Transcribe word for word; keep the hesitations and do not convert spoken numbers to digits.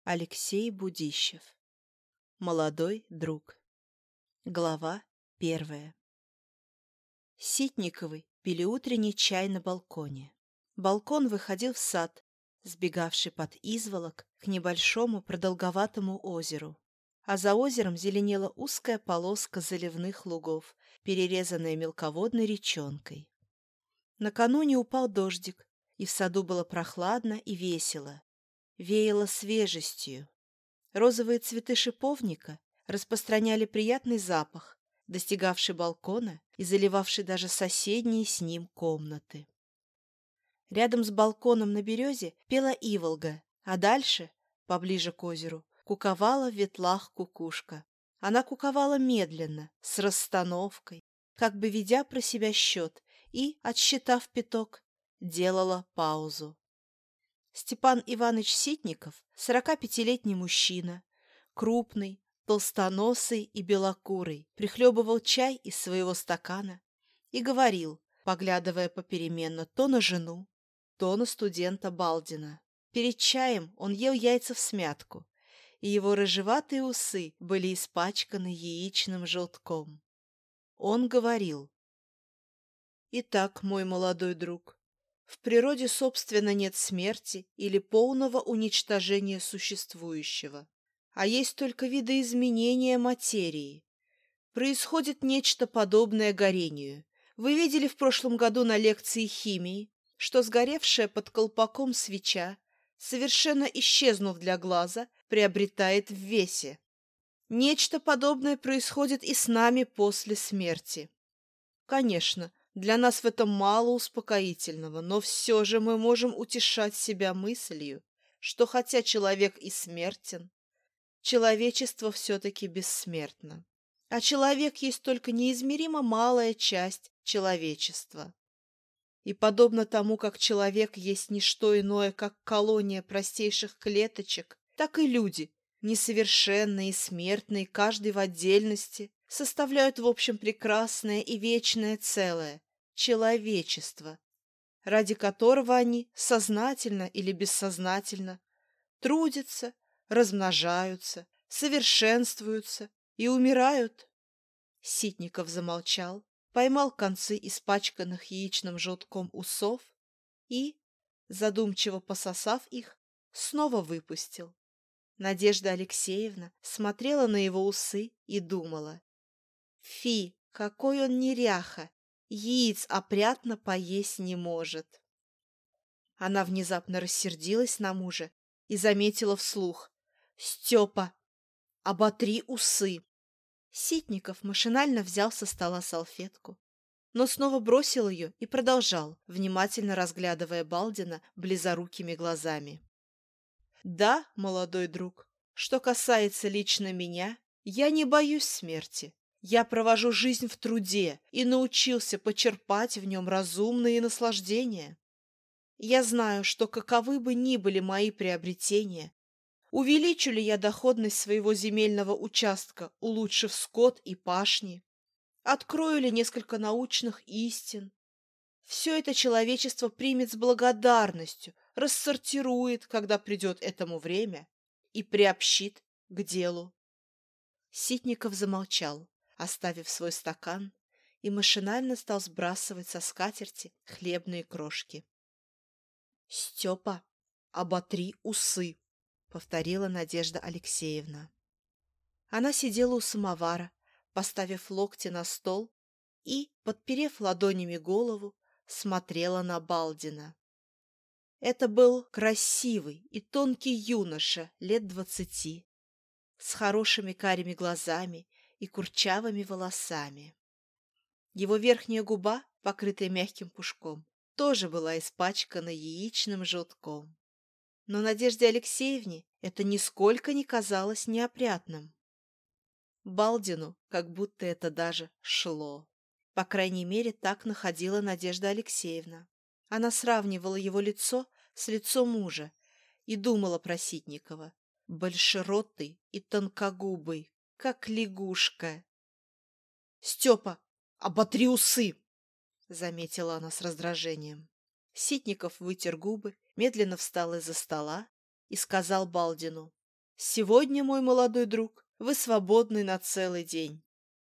Алексей Будищев. Молодой друг. Глава первая. Ситниковы пили утренний чай на балконе. Балкон выходил в сад, сбегавший под изволок к небольшому продолговатому озеру. А за озером зеленела узкая полоска заливных лугов, перерезанная мелководной речонкой. Накануне упал дождик, и в саду было прохладно и весело. Веяло свежестью. Розовые цветы шиповника распространяли приятный запах, достигавший балкона и заливавший даже соседние с ним комнаты. Рядом с балконом на березе пела иволга, а дальше, поближе к озеру, куковала в ветлах кукушка. Она куковала медленно, с расстановкой, как бы ведя про себя счет, и, отсчитав пяток, делала паузу. Степан Иванович Ситников, сорокапятилетний мужчина, крупный, толстоносый и белокурый, прихлебывал чай из своего стакана и говорил, поглядывая попеременно то на жену, то на студента Балдина. Перед чаем он ел яйца всмятку, и его рыжеватые усы были испачканы яичным желтком. Он говорил: «Итак, мой молодой друг, в природе, собственно, нет смерти или полного уничтожения существующего, а есть только видоизменение материи. Происходит нечто подобное горению. Вы видели в прошлом году на лекции химии, что сгоревшая под колпаком свеча, совершенно исчезнув для глаза, приобретает в весе. Нечто подобное происходит и с нами после смерти. Конечно, для нас в этом мало успокоительного, но все же мы можем утешать себя мыслью, что хотя человек и смертен, человечество все-таки бессмертно. А человек есть только неизмеримо малая часть человечества. И подобно тому, как человек есть не что иное, как колония простейших клеточек, так и люди, несовершенные и смертные, каждый в отдельности, составляют в общем прекрасное и вечное целое – человечество, ради которого они, сознательно или бессознательно, трудятся, размножаются, совершенствуются и умирают. Ситников замолчал, поймал концы испачканных яичным желтком усов и, задумчиво пососав их, снова выпустил. Надежда Алексеевна смотрела на его усы и думала: «Фи, какой он неряха! Яиц опрятно поесть не может». Она внезапно рассердилась на мужа и заметила вслух: «Степа, оботри усы!» Ситников машинально взял со стола салфетку, но снова бросил ее и продолжал, внимательно разглядывая Балдина близорукими глазами. «Да, молодой друг, что касается лично меня, я не боюсь смерти. Я провожу жизнь в труде и научился почерпать в нем разумные наслаждения. Я знаю, что каковы бы ни были мои приобретения, увеличу ли я доходность своего земельного участка, улучшив скот и пашни, открою ли несколько научных истин, все это человечество примет с благодарностью, рассортирует, когда придет этому время, и приобщит к делу». Ситников замолчал, оставив свой стакан, и машинально стал сбрасывать со скатерти хлебные крошки. «Степа, оботри усы», — повторила Надежда Алексеевна. Она сидела у самовара, поставив локти на стол и, подперев ладонями голову, смотрела на Балдина. Это был красивый и тонкий юноша лет двадцати, с хорошими карими глазами и курчавыми волосами. Его верхняя губа, покрытая мягким пушком, тоже была испачкана яичным желтком. Но Надежде Алексеевне это нисколько не казалось неопрятным. Балдину как будто это даже шло. По крайней мере, так находила Надежда Алексеевна. Она сравнивала его лицо с лицом мужа и думала про Ситникова: большеротый и тонкогубый, как лягушка. «Степа, оботри усы!» — заметила она с раздражением. Ситников вытер губы, медленно встал из-за стола и сказал Балдину: Сегодня, мой молодой друг, вы свободны на целый день.